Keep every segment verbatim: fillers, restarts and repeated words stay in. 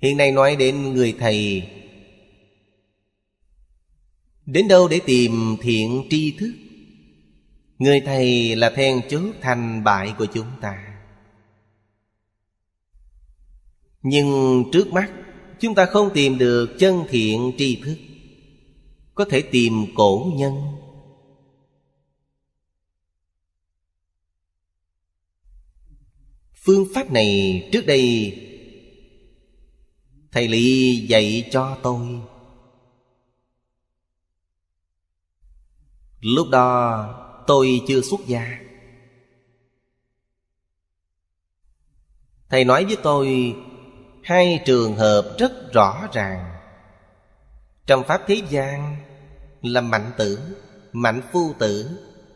Hiện nay nói đến người thầy, đến đâu để tìm thiện tri thức? Người thầy là then chốt thành bại của chúng ta. Nhưng trước mắt chúng ta không tìm được chân thiện tri thức, có thể tìm cổ nhân. Phương pháp này trước đây thầy Lý dạy cho tôi. Lúc đó tôi chưa xuất gia. Thầy nói với tôi hai trường hợp rất rõ ràng. Trong pháp thế gian là Mạnh Tử, Mạnh Phu Tử,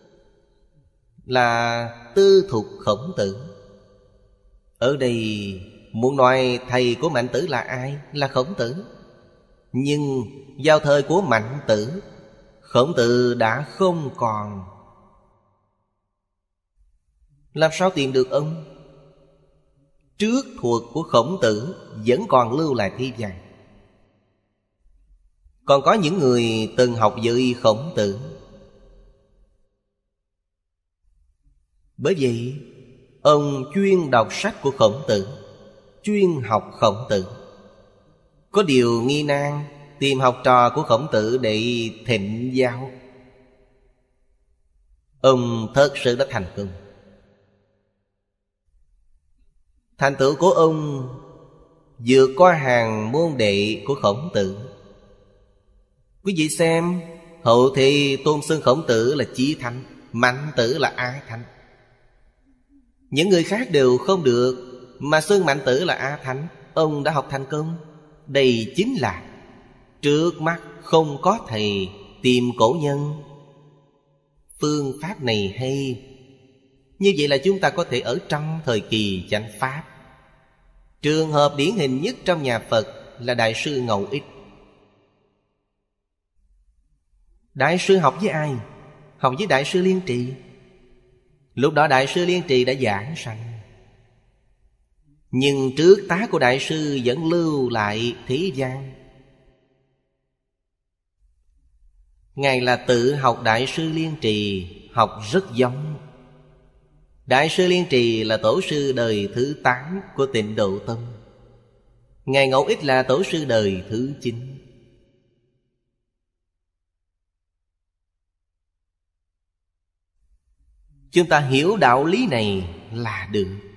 là tư thục Khổng Tử. Ở đây muốn nói thầy của Mạnh Tử là ai? Là Khổng Tử. Nhưng vào thời của Mạnh Tử, Khổng Tử đã không còn. Làm sao tìm được ông? Trước thuật của Khổng Tử vẫn còn lưu lại thế gian. Còn có những người từng học với Khổng Tử. Bởi vậy ông chuyên đọc sách của Khổng Tử, chuyên học Khổng Tử. Có điều nghi nan tìm học trò của Khổng Tử để thịnh giáo. Ông thật sự đã thành công. Thành tựu của ông vượt qua hàng môn đệ của Khổng Tử. Quý vị xem, hậu thì tôn xưng Khổng Tử là chí thánh, Mạnh Tử là á thánh. Những người khác đều không được, mà xưng Mạnh Tử là á thánh. Ông đã học thành công. Đây chính là trước mắt không có thầy, tìm cổ nhân. Phương pháp này hay. Như vậy là chúng ta có thể ở trong thời kỳ chánh pháp. Trường hợp điển hình nhất trong nhà Phật là Đại sư Ngẫu Ích. Đại sư học với ai? Học với Đại sư Liên Trì. Lúc đó Đại sư Liên Trì đã giảng sanh, nhưng trước tá của Đại sư vẫn lưu lại thế gian. Ngài là tự học Đại sư Liên Trì, học rất giống. Đại sư Liên Trì là tổ sư đời thứ tám của Tịnh Độ Tông. Ngài Ngẫu Ích là tổ sư đời thứ chín. Chúng ta hiểu đạo lý này là được.